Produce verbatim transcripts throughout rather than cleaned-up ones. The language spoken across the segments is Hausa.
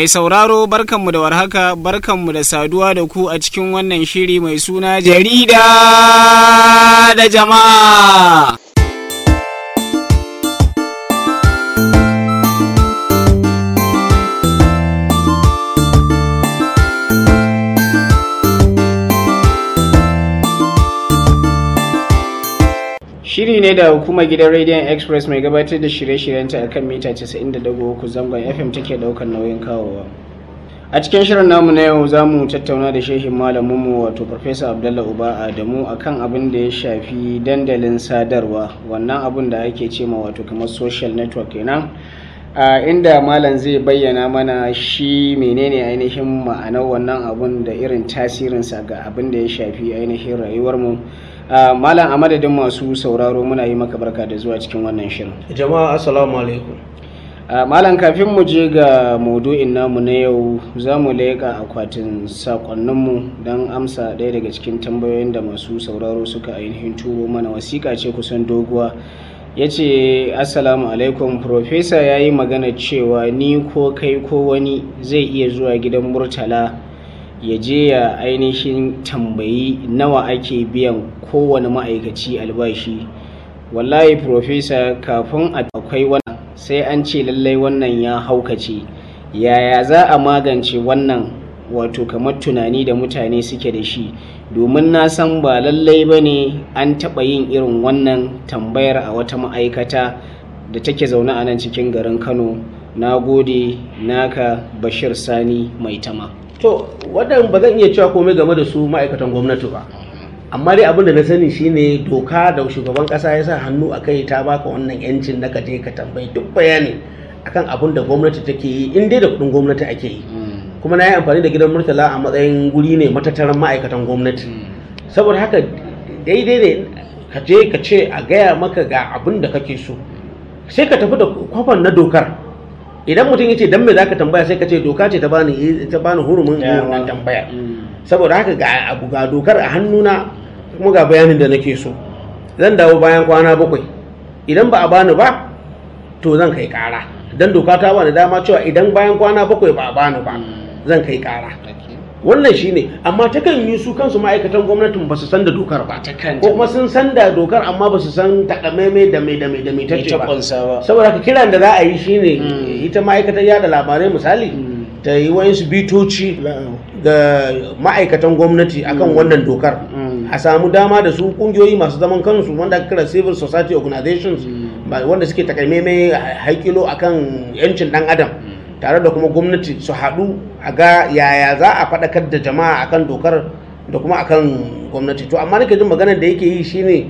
Mai sauraro barkanmu da warhaka, barkanmu da saduwa da ku a cikin wannan shiri mai suna jarida da jama'a. Shiri ne da hukumar gidan Radiant Express mai gabatar da shirye-shiryenta a kan mita casa'in da ɗigo uku zangon F M take ɗaukar nauyin kawowa. A cikin shirin namu na yau za mu tattauna da shehin malaminmu wato Farfesa Abdallah Uba Adamu akan abin da ya shafi dandalin sadarwa, wannan abin da ake ce ma wato kamar social network kenan. A inda malam zai bayyana mana shi menene ainihin ma'anar wannan abun da irin tasirinsa ga abin da ya shafi ainihin rayuwarmu. Uh, Malam a madadin masu sauraro muna yi maka barka da zuwa cikin wannan shirin. Jama'a assalamu alaikum. Uh, Malam kafin mu je ga maudu'in namu na yau za mu leƙa akwatin sakonninmu don amsa ɗaya daga cikin tambayoyin da masu sauraro suka ainihin turo mana. Wasiƙa ce kusan doguwa. Ya ce assalamu alaikum, Profesa ya yi magana cewa ni ko kai ko wani zai iya zuwa gidan Murtala ya je ya ainihin tambayi nawa ake biyan kowane ma'aikaci albashi. Wallahi Profesa, kafin akwai wannan sai an ce lallai wannan ya haukace. Yaya za a magance wannan wato kamar tunani da mutane suke da shi? Domin na san ba lallai ba ne an taɓa yin irin wannan tambayar a wata ma'aikata da take zaune a nan cikin garin Kano. Na gode, naka Bashir Sani Maitama. To, waɗanda ba zan iya cewa komai game da su ma'aikatan gwamnati ba, amma dai abin da na sani shine doka da shugaban ƙasa ya sa hannu a kai ta baka wannan yancin na kaje ka tambayi duk bayani akan abin da gwamnati take yi, in dai da kuɗin gwamnati ake yi. Kuma na yi amfani da gidan Murtala a matsayin guri ne matattaran ma'aikatan gwamnati. Saboda haka daidai ne ka je ka ce a gaya maka ga abin da kake so, sai ka tafi da kwafan na dokar. Idan mutum ya ce dan me za ka tambaya, sai ka ce doka ce ta bani ta bani hurumin wannan tambaya. Saboda haka ga abu ga dokar a hannuna kuma ga bayanin da nake so, zan dawo bayan kwana bakwai. Idan ba a bani ba to zan kai kara, dan doka ta bani dama cewa idan bayan kwana bakwai ba a bani ba zan kai kara. Wannan shine, amma takan yi su kansu ma'aikatan gwamnatin ba su san da dokar ba, ko kuma sun san da dokar amma ba su san takamaimai da mai da mai da mai tace ba. Saboda haka kiran da za a yi shine ita ma'aikatar yada labarai misali ta yi wayansu bitoci ga ma'aikatan gwamnati akan wannan dokar, a samu dama da su kungiyoyi masu zaman kansu wanda aka kira civil society organizations wanda suke takamaimai haikilo akan yancin dan adam, tare da kuma gwamnati su haɗu a ga yaya za a faɗakar da jama'a akan dokar da kuma akan gwamnati. To amma nake jin maganar da yake yi shine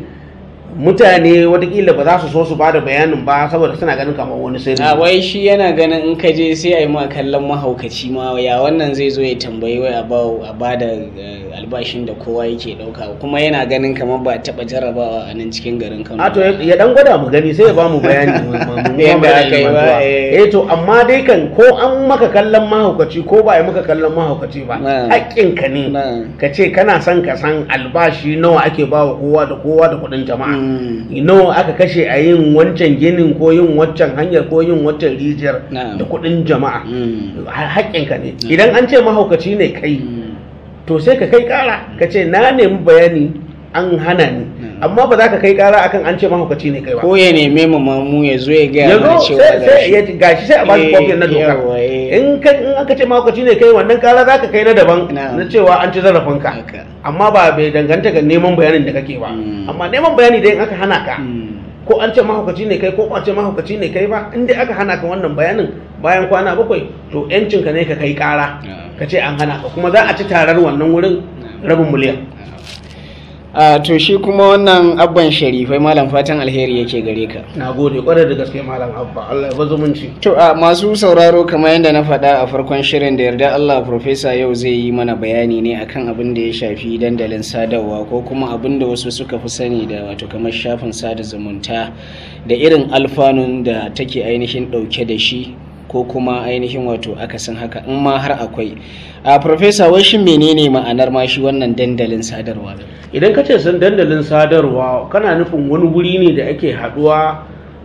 mutane watakila ba za su so su bada bayanin ba saboda suna ganin kamar wani sirri. A wai shi yana ganin in ka je sai a yi ma kallon mahaukaci ma, ya wannan zai zo ya tambayi wai a ba da albashin da kowa yake ɗauka, kuma yana ganin kamar ba taɓa jarabawa a nan cikin garin Kano. A to ya dan gwada mu gani sai ya ba mu bayani. Yadda aka yi ba. Eh to amma dai kan ko an maka kallon mahaukaci ko ba a yi maka kallon mahaukaci ba, haƙƙinka ne ka ce kana son ka san albashi nawa ake ba wa kowa da kowa da kuɗin jama'a. Nawa aka kashe a yin wancan ginin ko yin waccan hanyar ko yin waccan rijiyar da kudin jama'a. Haƙƙinka ne. Idan an ce mahaukaci ne kai, to sai ka kai ƙara ka ce na nemi bayani an hana ni, amma ba za ka kai ƙara akan an ce mahaukaci ne kai ba. Ko ya neme mu mamu ya zo ya gaya mana cewa gashi sai a ba shi kofin na doka. In aka ce mahaukaci ne kai, wannan ƙara za ka kai na daban na cewa an ci zarafinka, amma ba bai danganta ga neman bayanin da kake ba. Amma neman bayani da in aka hana ka, ko an ce mahaukaci ne kai ko an ce mahaukaci ne kai ba, in dai aka hana ka wannan bayanin bayan kwana bakwai, to yancinka ne ka kai ƙara ka ce an hana ka, kuma za a ci tarar wannan wurin rabin miliyan. Uh, to shi kuma wannan abban sharifai malam fatan alheri yake gare ka. Na gode kwarai da gaske malam abba, Allah ya bazu munci. To uh, masu sauraro kamar yadda na faɗa a farkon shirin, da yarda Allah Profesa yau zai yi mana bayani ne akan abin da ya shafi dandalin sadarwa, ko kuma abin da wasu suka fi sani da wato kamar shafin sada zumunta, da irin alfanun da take ainihin ɗauke da shi, ko kuma ainihin wato akasin haka in ma har akwai. A Profesa, wai shin menene ma'anar ma shi wannan dandalin sadarwa? Idan ka ce san dandalin sadarwa kana nufin wani wuri ne da ake haduwa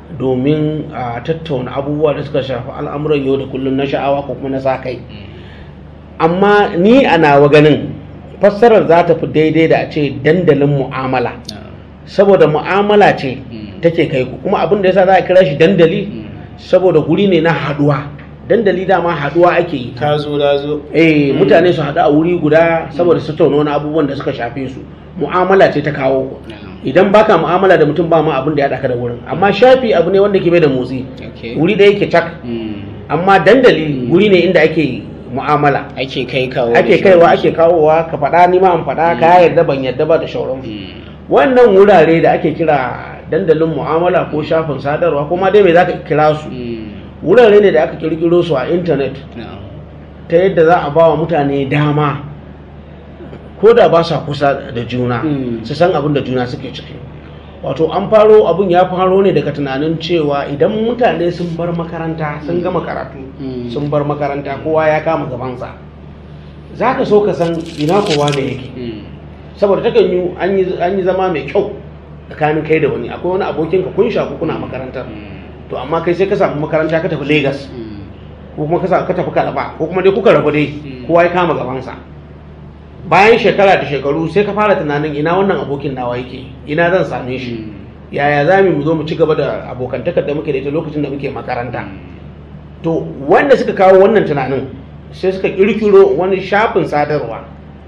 domin a tattauna abubuwa da suka shafi al'amuran yau da kullum na sha'awa ko kuma na sa kai. Amma ni a nawa ganin fassarar za ta fi daidai da a ce dandalin mu'amala, saboda mu'amala ce take kai ku, kuma abin da yasa za a kira shi dandali saboda guri ne na haduwa. Dandali dama haduwa ake yi, ka zo da zo eh mutane su haɗu a wuri guda saboda su tattauna wani abubuwan da suka shafe su. Mu'amala ce ta kawo ku. Idan baka mu'amala da mutum ba ma abin da ya daka da wurin, amma shafi abu ne wanda ke bai da motsi, wuri da yake cak. Amma dandali wuri ne inda ake mu'amala, ake kai kawo ake kaiwa ake kawowa, ka faɗa ni ma an faɗa, ka yarda ban yarda ba da shauran. Wannan wurare da ake kira dandalin mu'amala ko shafin sadarwa ko ma dai me zaka kira su, wurare ne da aka kirkiro su a intanet ta yadda za a ba wa mutane dama ko da ba sa kusa da juna su san abin da juna suke ciki. Wato an faro abin ya faro ne daga tunanin cewa idan mutane sun bar makaranta sun gama karatu sun bar makaranta kowa ya kama gabansa, za ka so ka san ina kowa da yake, saboda takan yi an yi zama mai kyau tsakanin kai da wani. Akwai wani abokin ka kun shaku kuna makarantar, to amma kai sai ka samu makaranta ka tafi Lagos ko kuma ka tafi Kalaba ko kuma dai kuka rabu dai kowa ya kama gabansa. Bayan shekara da shekaru sai ka fara tunanin ina wannan abokin nawa yake, ina zan same shi, yaya za mu zo mu ci gaba da abokantakar da muke da ita lokacin da muke makaranta. To wanda suka kawo wannan tunanin sai suka kirkiro wani shafin sadarwa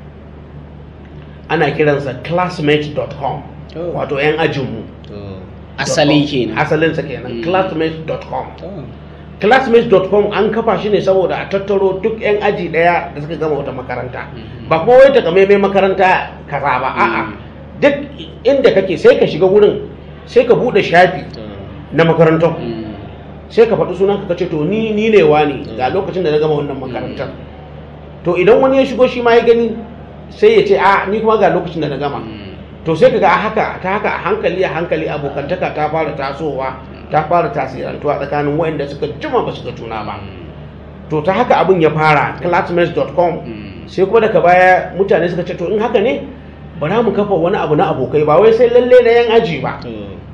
ana kiransa classmate dot com, wato yan ajinmu. asali kenan, asalinsa kenan classmate dot com. classmates dot com an kafa shi ne saboda a tattaro duk 'yan aji daya da suka gama wata makaranta, ba kuma wai takamaimai makaranta kaza ba, a'a duk inda kake sai ka shiga wurin sai ka bude shafi na makarantar, sai ka faɗi sunan ka ce to ni ni ne wani ga lokacin da na gama wannan makarantar. To idan wani ya shigo shi ma ya gani sai ya ce a ni kuma ga lokacin da na gama. To sai kaga haka ta haka a hankali a hankali abokantaka ta fara tasowa, ta fara tasirantuwa tsakanin waɗanda suka jima ba su ga juna ba. To ta haka abin ya fara classmates dot com. Sai kuma daga baya mutane suka ce to in haka ne bara mu kafa wani abu na abokai, ba wai sai lalle na yan aji ba.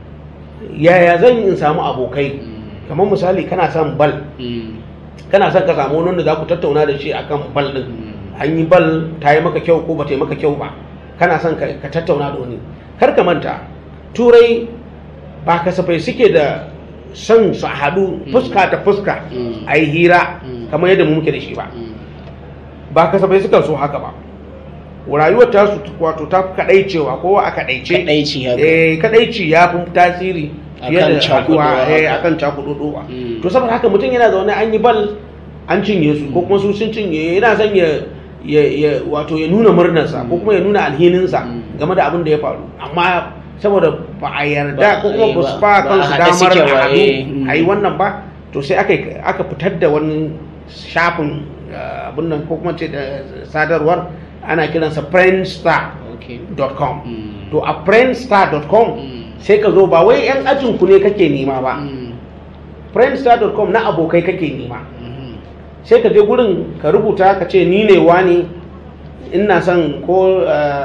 Yaya zan yi in samu abokai? Kamar misali kana son bal, kana son ka samu wani da za ku tattauna da shi akan bal din. An yi bal ta yi maka kyau ko ba ta yi maka kyau ba, kana son ka tattauna da wani. Kar ka manta turai ba kasafai suke da son su haɗu fuska ta fuska a yi hira kamar yadda mu muke da shi ba, ba kasafai suka so haka ba. Rayuwar ta su wato ta kadaicewa, kowa a kadaice, eh kadaici ya fi tasiri fiye da haɗuwa eh akan cakududuwa. To saboda haka mutum yana zaune an yi bal an cinye su ko kuma su sun cinye, yana son ya ya wato ya nuna murnarsa ko kuma ya nuna alhininsa game da abin da ya faru, amma saboda ba a yarda ko kuma ba su ba kansu damar a haɗu a yi wannan ba, to sai aka aka fitar da wani shafin abin nan ko kuma ce da sadarwar ana kiransa friendstar dot com. To a friendstar dot com sai ka zo ba wai yan ajin ku ne kake nema ba, friendstar dot com na abokai kake nema. Sai ka je gurin ka rubuta ka ce ni ne wani, ina son ko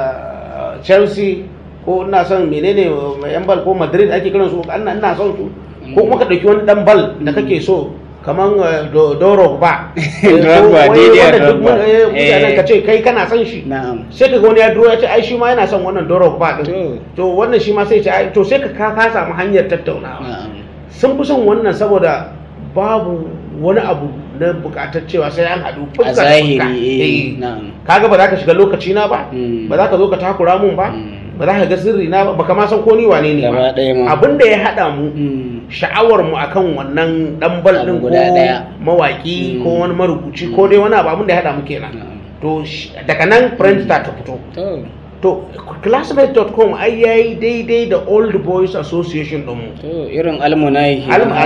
Chelsea ko ina son menene yan bal ko Madrid ake kiran su, ina son su, ko kuma ka dauki wani dan bal da kake so kaman Doro ba mutanen ka ce kai kana son shi, sai ka ga wani ya duro ya ce ai shi ma yana son wannan Doro ba din, to wannan shi ma sai ce ai to sai ka ka samu hanyar tattaunawa. Sun fi son wannan saboda babu wani abu na bukatar cewa sai an haɗu fuska da fuska. Kaga ba za ka shiga lokaci na ba, ba za ka zo ka takura mun ba, ba za ka ga sirri na ba, baka ma san ko ni wane ne ba. Abin da ya haɗa mu sha'awar mu akan wannan dan bal din ko mawaki ko wani marubuci ko dai wani abu, abin da ya haɗa mu kenan. To daga nan friendstar ta fito. To classmate dot com ai yayi daidai da Old Boys Association din mu. To irin alumni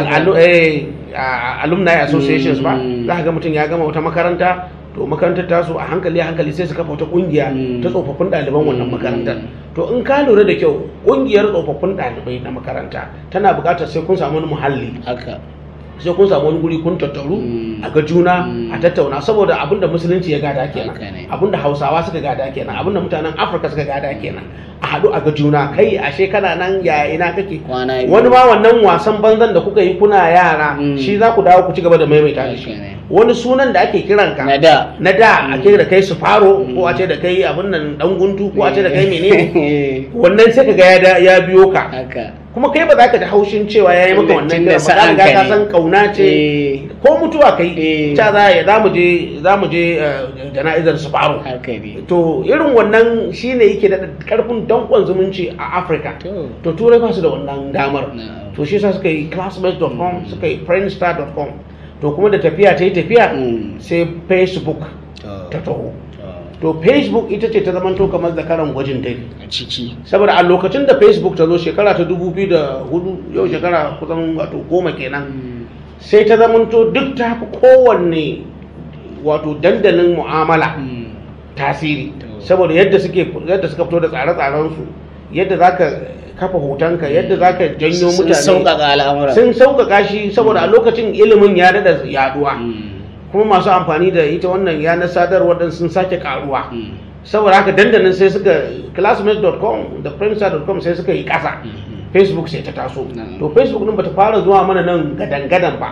alumni associations ba, za ka ga mutum ya gama wata makaranta, to makarantar tasu a hankali a hankali sai su kafa wata kungiya ta tsofaffin ɗaliban wannan makarantar. To in ka lura da kyau kungiyar tsofaffin ɗalibai na makaranta tana buƙatar sai kun samu wani muhalli, sai kun samu wani guri kun tattaru a ga juna a tattauna saboda abinda musulunci ya gada kenan, abinda hausawa suka gada kenan, abinda mutanen afirka suka gada kenan, a haɗu a ga juna. Kai ashe kana nan ya ina kake, wani ma wannan wasan banzan da kuka yi kuna yara shi za ku dawo ku ci gaba da maimaita da shi. Wani sunan da ake kiranka na da na da a ce da kai su faro ko a ce da kai abin nan dan guntu ko a ce da kai menene wannan sai kaga ya biyo ka, kuma kai ba za ka ji haushin cewa ya yi maka wannan kiran ba, ka riga ka san kauna ce ko mutuwa kai ta za ya za mu je za mu je jana'izar su faro. To irin wannan shine yake da karfin dankon zumunci a Afirka. To turai ba su da wannan damar, to shi yasa suka yi classmates dot com suka yi friendstar dot com. To kuma da tafiya ta yi tafiya sai Facebook ta taho. To Facebook ita ce ta zamanto kamar zakaran gwajin dai a ciki, saboda a lokacin da Facebook ta zo shekara ta dubu biyu da hudu, yau shekara kusan wato goma kenan, sai ta zamanto duk ta fi kowanne wato dandalin mu'amala tasiri, saboda yadda suke yadda suka fito da tsare-tsaren su, yadda zaka kafa hotonka, yadda zaka janyo mutane, sun sauƙaƙa al'amura, sun sauƙaƙa shi saboda a lokacin ilimin ya dada yaduwa, kuma masu amfani da ita wannan yanar sadarwar din sun sake karuwa. Saboda haka dandalin sai suka classmates dot com da friendstar dot com sai suka yi ƙasa, Facebook sai ta taso. To Facebook din bata fara zuwa mana nan gadan-gadan ba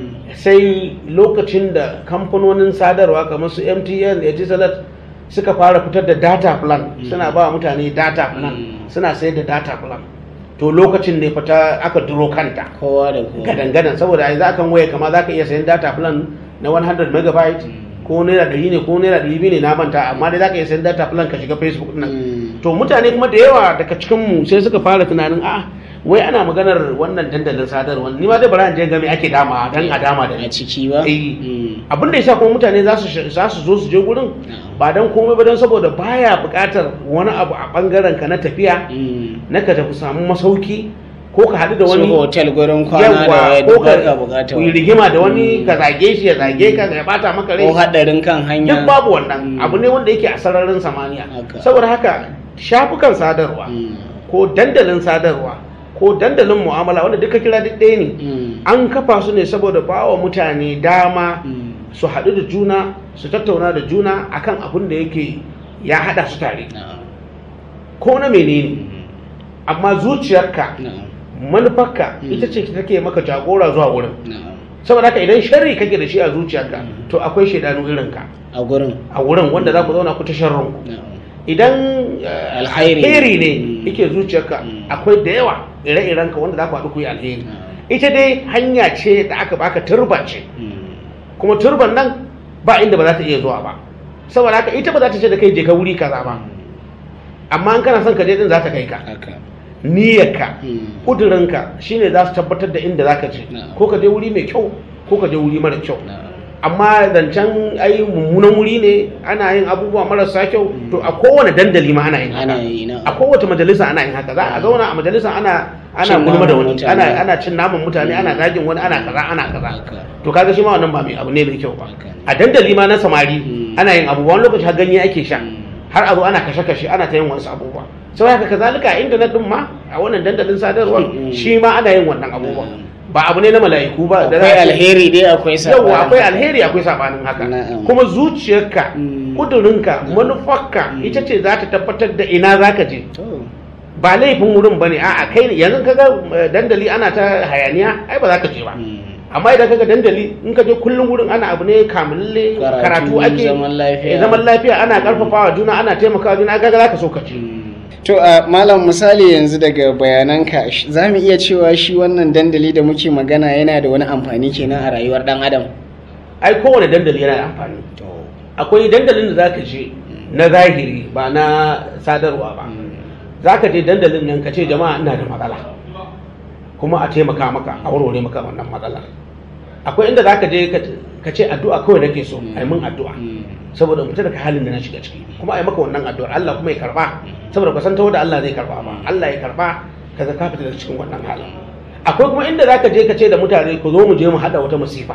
sai lokacin da kamfanonin sadarwa kamar su M T N, Etisalat suka fara fitar da data plan, suna ba mutane data plan, suna sayar da data plan. To lokacin ne fata aka duro kanta kowa da kowa gadan-gadan, saboda yanzu akan waya kama za ka iya sayan data plan na one hundred megabyte ko naira ɗari ne ko naira ɗari biyu ne na manta, amma dai za ka iya sayan data plan ka shiga Facebook nan. To mutane kuma da yawa daga cikin mu sai suka fara tunanin a wai ana maganar wannan dandalin sadarwa, ni ma dai bari an je game ake dama dan a dama da a ciki ba. Eh abin da yasa kuma mutane za su za su zo su je gurin ba dan komai ba dan saboda baya buƙatar wani abu a bangaren ka na tafiya na ka tafi samu masauki ko ka haɗu da wani hotel gurin kwana da ko ka bukata ku yi rigima da wani ka zage shi ya zage ka ya bata maka rai ko hadarin kan hanya, duk babu wannan abu ne wanda yake a sararin samaniya. Saboda haka shafukan sadarwa ko dandalin sadarwa ko dandalin mu'amala wanda duka kira duk ɗaya ne, an kafa su ne saboda ba wa mutane dama su haɗu da juna su tattauna da juna akan abin da yake ya haɗa su tare ko na menene, amma zuciyarka manufarka ita ce take maka jagora zuwa wurin. Saboda haka idan sharri kake da shi a zuciyarka to akwai shaidanu irinka a gurin a wurin wanda za ku zauna ku ta sharrin ku. Idan alheri ne yake zuciyarka akwai da yawa ire-iren ka wanda za ku haɗu ku yi alheri. Ita dai hanya ce da aka baka turba ce, kuma turban nan ba inda ba za ta iya zuwa ba, saboda haka ita ba za ta ce da kai je ka wuri kaza ba, amma in kana son ka je din za ta kai ka. Niyyarka kudurinka shine za su tabbatar da inda za ka je, ko ka je wuri mai kyau ko ka je wuri mara kyau. Amma zancen ai mummunan wuri ne ana yin abubuwa marasa kyau, to a kowane dandali ma ana yin haka, a kowace majalisa ana yin haka, za a zauna a majalisa ana ana gulma da wani, ana ana cin naman mutane, ana zagin wani, ana kaza ana kaza. To kaga shi ma wannan ba mai abu ne mai kyau ba. A dandali ma na samari ana yin abubuwa, wani lokaci har ganye ake sha, har a zo ana kashe-kashe, ana ta yin wasu abubuwa. Sau haka kazalika a intanet din ma a wannan dandalin sadarwar shi ma ana yin wannan abubuwa, ba abu ne na mala'iku ba. Akwai alheri dai akwai sabanin. Yawwa akwai alheri akwai sabanin haka. Kuma zuciyarka, kudurinka, manufarka ita ce za ta tabbatar da ina za ka je. Ba laifin wurin ba ne, a'a kai yanzu kaga dandali ana ta hayaniya ai ba za ka je ba. Amma idan kaga dandali in ka je kullum wurin ana abu ne kamilalle, karatu ake, zaman lafiya, ana karfafawa juna, ana taimakawa juna, kaga za ka so ka ce. To a malam misali yanzu daga bayananka za mu iya cewa shi wannan dandali da muke magana yana da wani amfani kenan a rayuwar dan adam? Ai kowane dandali yana da amfani. Akwai dandalin da za ka je na zahiri ba na sadarwa ba. Za ka je dandalin nan ka ce jama'a ina da matsala, kuma a taimaka maka a warware maka wannan matsalar. Akwai inda za ka je ka ce addu'a kawai nake so a yi min addu'a saboda in fita daga halin da na shiga ciki, kuma a yi maka wannan addu'ar Allah kuma ya karba, saboda ka san ta wanda Allah zai karba ba, Allah ya karba kaga ka fita daga cikin wannan halin. Akwai kuma inda za ka je ka ce da mutane ku zo mu je mu hada wata musifa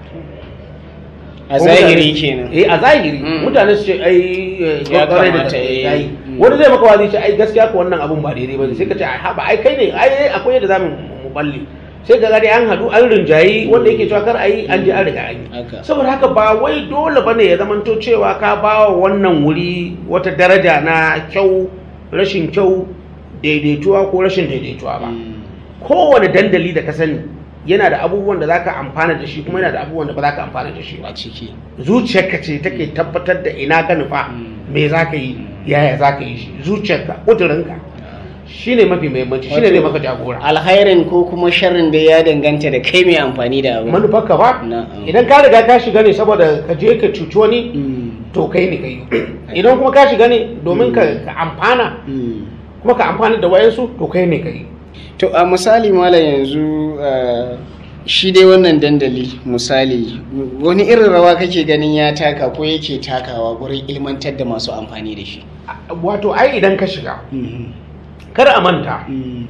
a zahiri kenan. Eh a zahiri mutane su ce ai ya kamata yayi, wani zai maka wani ce ai gaskiya ko wannan abun ba daidai bane, sai ka ce ai ba ai kai ne ai akwai yadda zamu mu balle sai ga gari an haɗu an rinjayi wanda yake cewa kar a yi an je an riga an yi. Saboda haka ba wai dole bane ya zamanto cewa ka ba wa wannan wuri wata daraja na kyau rashin kyau daidaituwa ko rashin daidaituwa ba. Kowane dandali da ka sani yana da abubuwan da zaka amfana da shi kuma yana da abubuwan da ba zaka amfana da shi ba. Ciki zuciyarka ce take tabbatar da ina ka nufa me zaka yi yaya zaka yi shi, zuciyarka kudurinka shine mafi muhimmanci, shine zai maka jagora. Alkhairin ko kuma sharrin da ya danganta da kai mai amfani da abu. Manufarka ba idan ka riga ka shiga ne saboda ka je ka cuci wani to kai ne kai, idan kuma ka shiga ne domin ka amfana kuma ka amfana da wayansu to kai ne kai. To a misali malam yanzu shi dai wannan dandali misali wani irin rawa kake ganin ya taka ko yake takawa gurin ilmantar da masu amfani da shi? Wato ai idan ka shiga kar a manta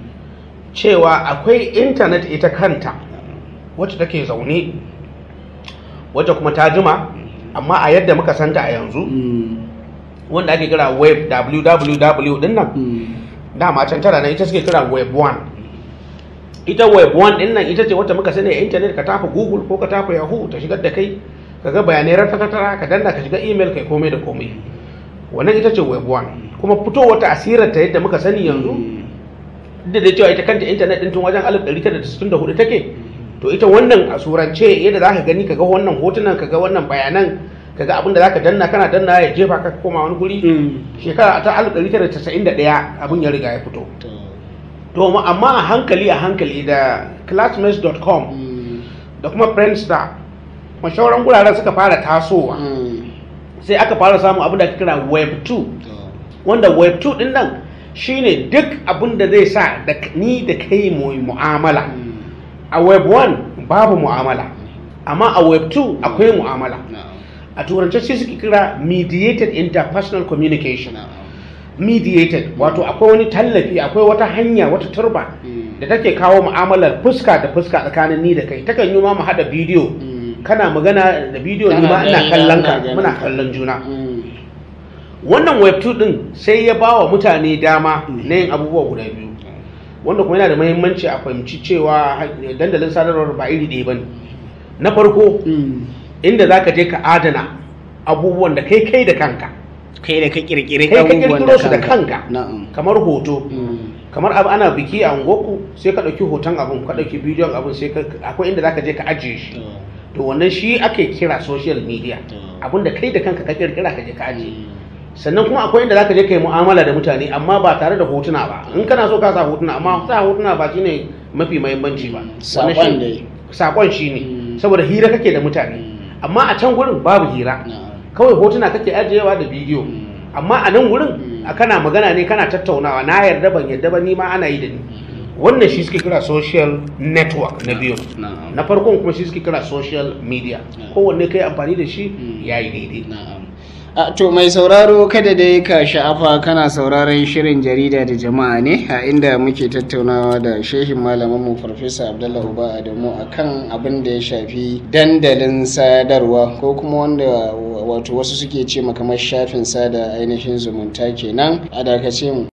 cewa akwai intanet ita kanta wacce take zaune wacce kuma ta jima amma a yadda muka santa a yanzu wanda ake kira web www din nan dama can tara nan ita suke kira web one. Ita web one din nan ita ce wacce muka sani a intanet, ka tafi google ko ka tafi yahoo ta shigar da kai ka ga bayanai ratatara ka danna ka shiga email kai komai da komai. Wannan ita ce web one. Kuma fitowar ta asirar ta yadda muka sani yanzu da da cewa ita kanta intanet din tun wajen alif ɗari tara da sittin da hudu take, to ita wannan a surance yadda za ka gani kaga wannan hotunan kaga wannan bayanan kaga abin da za ka danna kana danna ya jefa ka koma wani guri shekara ta alif ɗari tara da casa'in da ɗaya abin ya riga ya fito. To amma a hankali a hankali da classmates dot com da kuma friendster mashauran guraren suka fara tasowa sai aka fara samun abin da ake kira web two, wanda web two din nan shine duk abin da zai sa da ni da kai mu mu'amala. A web one babu mu'amala amma a web two akwai mu'amala. A turance sai suke kira mediated interpersonal communication. Mediated wato akwai wani tallafi, akwai wata hanya, wata turba da take kawo mu'amalar fuska da fuska tsakanin ni da kai. Takan yi ma mu hada bidiyo, kana magana da bidiyo ni ma ina kallon ka, muna kallon juna. Wannan web two din sai ya ba wa mutane dama na yin abubuwa guda biyu, wanda kuma yana da muhimmanci a fahimci cewa dandalin sadarwar ba iri ɗaya bane. Na farko inda zaka je ka adana abubuwan da kai kai da kanka, kai da ka kirkire kai ka kirkiro su da kanka, kamar hoto, kamar abu ana biki a unguwarku sai ka ɗauki hoton abun, ka ɗauki bidiyon abun, sai akwai inda zaka je ka ajiye shi. To wannan shi ake kira social media, abun da kai da kanka ka kirkira ka je ka ajiye. Sannan kuma akwai inda zaka je kai mu'amala da mutane amma ba tare da hotuna ba. In kana so ka sa hotuna amma sa hotuna ba shine mafi muhimmanci ba. Sakon ne. Sakon shine saboda hira kake da mutane. Amma a can gurin babu hira. Kawai hotuna kake ajiyewa da bidiyo. Amma a nan gurin kana magana ne, kana tattaunawa, na yarda ban yarda ba ni ma ana yi da ni. Wannan shi suke kira social network na biyu. Na farkon kuma shi suke kira social media. Kowanne kai amfani da shi yayi daidai. A to mai sauraro kada dai ka sha'afa kana sauraron shirin jarida da jama'a ne a inda muke tattaunawa da shehin malaminmu Farfesa Abdullahi Uba Adamu akan abin da ya shafi dandalin sadarwa ko kuma wanda wato wasu suke ce kamar shafin sada ainihin zumunta kenan. A dakace mu.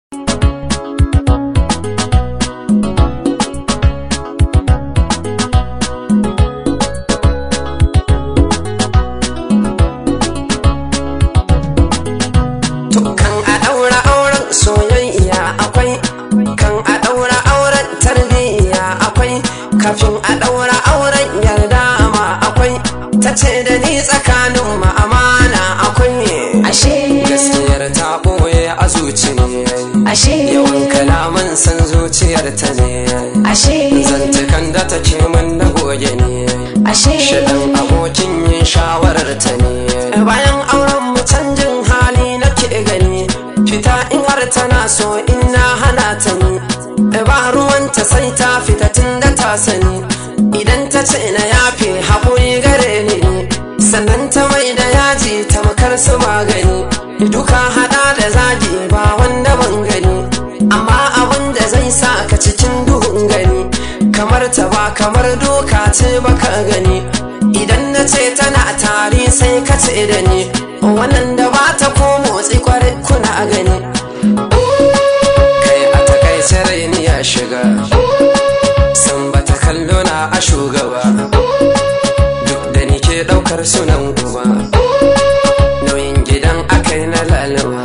Kafin a ɗaura auren yarda ma akwai, ta ce da ni tsakanin ma amana akwai. Ashe gaskiyar ta ɓoye a zuci ne, ashe yawan kalaman san zuciyar ta ne, ashe zantukan da ta ce min na goge ne, ashe shirin abokin yin shawarar ta ne. Bayan auren mu canjin hali nake gani, fita in har tana so in na hana ta ni. Ba ruwanta sai ta fita tun da ta sani, idan ta ce na yafe haƙuri gare ni, sannan ta mai da yaji ta makar su magani, duka hada da zagi ba wanda ban gani, amma abin da zai sa ka cikin duhun gani, kamar ta ba kamar doka ce baka gani, idan na ce tana tari sai ka ce da ni, wannan da ba ta ko motsi kwarai kuna gani. Kai a takaice raini ya shiga, san ba ta kalli shugaba, duk da ni ke ɗaukar sunan uba, nauyin gidan akai na lalaba.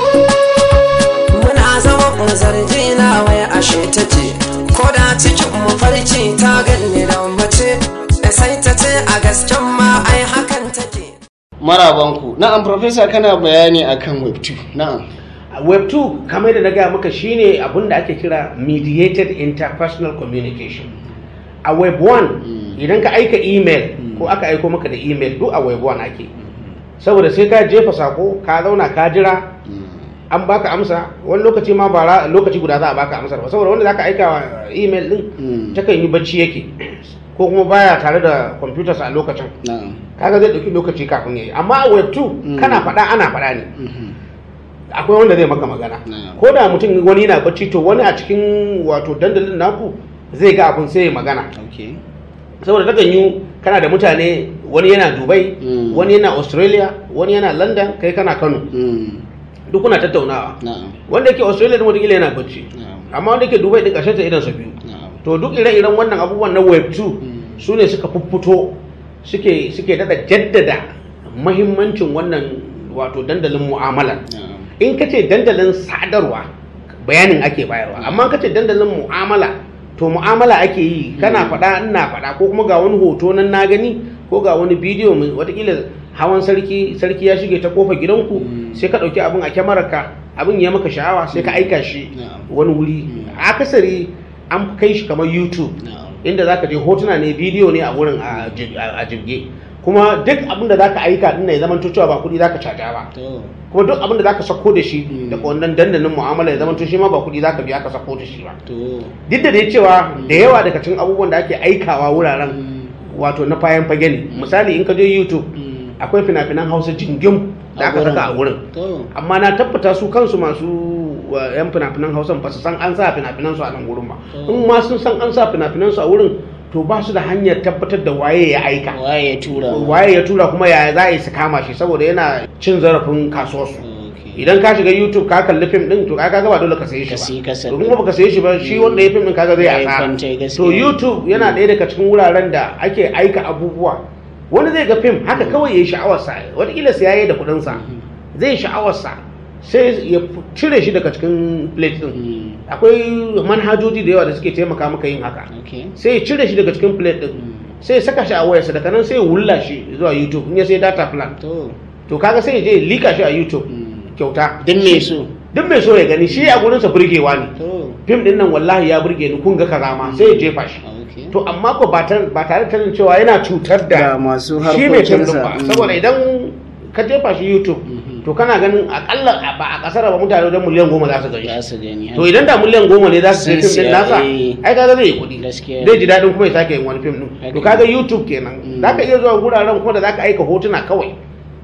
Muna zama mu zargi na waya ashe take, ko da cikin mu farci ta ganni da mace, sai ta ce a gasken ma ai hakan take. Marabanku. Na'am Professor, kana bayani akan web two. Na'am. Web two kamar da na gaya maka shine abin da ake kira mediated interpersonal communication. A web one mm. idan ka aika email mm. ko aka aiko maka da email duk a web one ake. Saboda sai ka jefa sako, ka zauna ka jira mm. an baka amsa, wani lokaci ma ba lokaci guda za a baka amsar ba, saboda wanda zaka aika wa email din mm. takan yi bacci yake ko kuma baya tare da computers a lokacin. Na'am. Kaga zai dauki lokaci kafin yayi. Amma a web two mm. kana faɗa ana faɗa ne. Mm-hmm. Akwai wanda zai maka magana. Ko da mutum wani yana bacci to wani a cikin wato dandalin naku zai ga abin sai ya magana. Okay. Saboda takan yi kana da mutane, wani yana Dubai, mm. wani yana Australia, wani yana London, kai kana Kano. Mm. Duk kuna tattaunawa. Wanda yake Australia din wataƙila yana bacci. Amma wanda yake Dubai din ƙarshen ta idan sa biyu. To duk ire-iren wannan abubuwan na web two mm. su ne suka fuffuto suke suke dada jaddada muhimmancin wannan wato dandalin mu'amala. In ka ce dandalin sadarwa bayanin ake bayarwa, amma ka ce dandalin mu'amala to mu'amala ake yi, kana faɗa ina faɗa, ko kuma ga wani hoto nan na gani ko ga wani bidiyo watakila hawan sarki sarki ya shige ta kofa gidanku sai ka ɗauki abin a kyamararka, abin ya maka sha'awa sai ka aika shi wani wuri. Akasari an kai shi kamar YouTube inda zaka je hotuna ne, bidiyo ne a wurin a jirge, kuma duk abin da zaka aika din ya zama cewa ba kuɗi zaka caja ba, kuma duk abin da zaka sako da shi da wannan dandalin mu'amala ya zama to shi ma ba kuɗi zaka biya ka sako da shi ba. Duk da dai cewa da yawa daga cikin abubuwan da ake aikawa wuraren wato na fayan fage ne. Misali in ka je YouTube akwai fina-finan Hausa jingim da aka saka a wurin, amma na tabbata su kansu masu yan fina-finan Hausa ba su san an sa fina-finan su a nan wurin ba. In ma sun san an sa fina-finan su a wurin to ba su da hanyar tabbatar da waye ya aika, waye ya tura waye ya tura kuma yaya za a yi su kama shi, saboda yana cin zarafin kasuwarsu. Idan ka shiga YouTube ka kalli fim din to kaga ba dole ka saye shi ba, to kuma baka saye shi ba shi wanda ya fim din kaga zai asara. To YouTube yana ɗaya daga cikin wuraren da ake aika abubuwa. Wani zai ga fim haka kawai ya yi sha'awarsa, wataƙila siyaye da kuɗinsa zai sha'awarsa sai ya cire shi daga cikin plate din. Akwai manhajoji da yawa da suke taimaka maka yin haka. Sai ya cire shi daga cikin plate din, sai ya saka shi a wayarsa, daga nan sai ya wulla shi zuwa YouTube in ya sai data plan. To kaga sai ya je lika shi a YouTube kyauta. Duk mai so duk mai so ya gani, shi a gurinsa burgewa ne. Fim din nan wallahi ya burge ni, kun ga kaza ma, sai ya jefa shi. To amma ko ba tare da cewa yana cutar da masu shi mai fim din ba, saboda idan ka jefa shi YouTube to kana ganin akalla ba a kasar ba mutane wajen miliyan goma za su gani. To idan da miliyan goma ne za su je fim din nasa, ai kaga zai yi kuɗi, zai ji daɗin kuma ya sake yin wani fim din. To kaga YouTube kenan, za ka iya zuwa wuraren kuma da za ka aika hotuna kawai.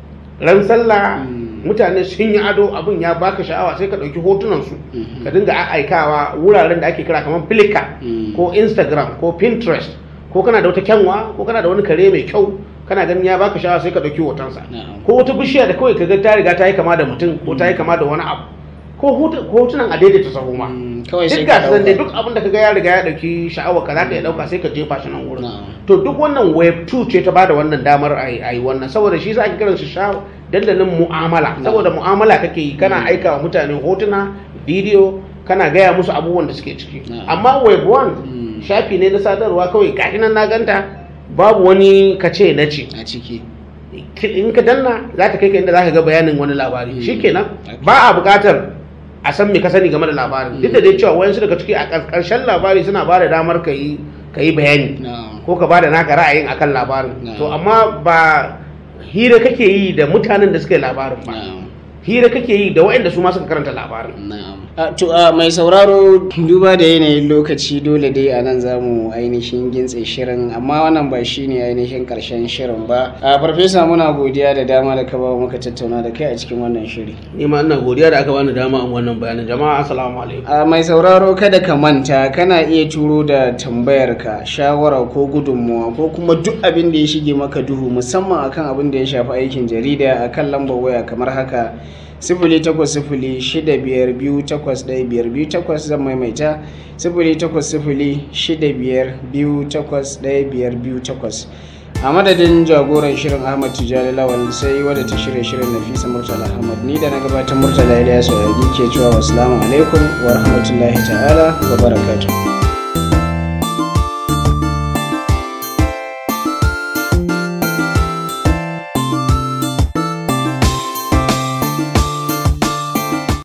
Ran sallah mutane sun yi ado, abin ya baka sha'awa, sai ka ɗauki hotunan su ka dinga aikawa wuraren da ake kira kamar Flickr ko Instagram ko Pinterest, ko kana da wata kyanwa ko kana da wani kare mai kyau kana ganin ya baka sha'awa sai ka ɗauki hotonsa, ko wata bishiya da kawai kaga ta riga ta yi kama da mutum ko ta yi kama da wani abu, ko hotunan a daidaita sahu ma, duk ga su dai duk abin da kaga ya riga ya ɗauki sha'awa ka za ka iya ɗauka sai ka jefa shi nan wurin. To duk wannan web two ce ta bada wannan damar a yi wannan, saboda shi za a kiran shi dandalin mu'amala, saboda mu'amala kake yi, kana aika wa mutane hotuna, bidiyo, kana gaya musu abubuwan da suke ciki. Amma web one shafi ne na sadarwa kawai, gashi nan na ganta babu wani kace na ce a ciki. In ka danna za ta kai ka inda za ka ga bayanin wani labari, shikenan ba a buƙatar a san me ka sani game da labarin. Duk da dai cewa wayansu daga ciki a ƙarshen labari suna ba da damar ka yi bayani ko ka ba da naka ra'ayin akan labarin. To amma ba hira kake yi da mutanen da suka yi labarin ba, hira kake yi da waɗanda su ma suka karanta labarin. To a mai sauraro, duba da yanayin lokaci dole dai a nan za mu ainihin gintse shirin, amma wannan ba shi ne ainihin karshen shirin ba. A farfesa, muna godiya da dama da ka ba muka tattauna da kai a cikin wannan shiri. Ni ma ina godiya da aka bani dama a wannan bayanin. Jama'a assalamu alaikum. A mai sauraro, kada ka manta kana iya turo da tambayar ka, shawara ko gudunmuwa ko kuma duk abin da ya shige maka duhu, musamman akan abin da ya shafi aikin jarida, akan lambar waya kamar haka sifili takwas sifili shida biyar biyu takwas ɗaya biyar biyu takwas. Zan maimaita sifili takwas sifili shida biyar biyu takwas ɗaya biyar biyu takwas. A madadin jagoran shirin Ahmad Tijjani Lawal sai wadda ta shirya shirin Nafisa Murtala Ahmad, ni da na gabatar Murtala Ilyasu Yagi ke cewa wassalamu alaikum wa rahmatullahi ta'ala wa barakatuh.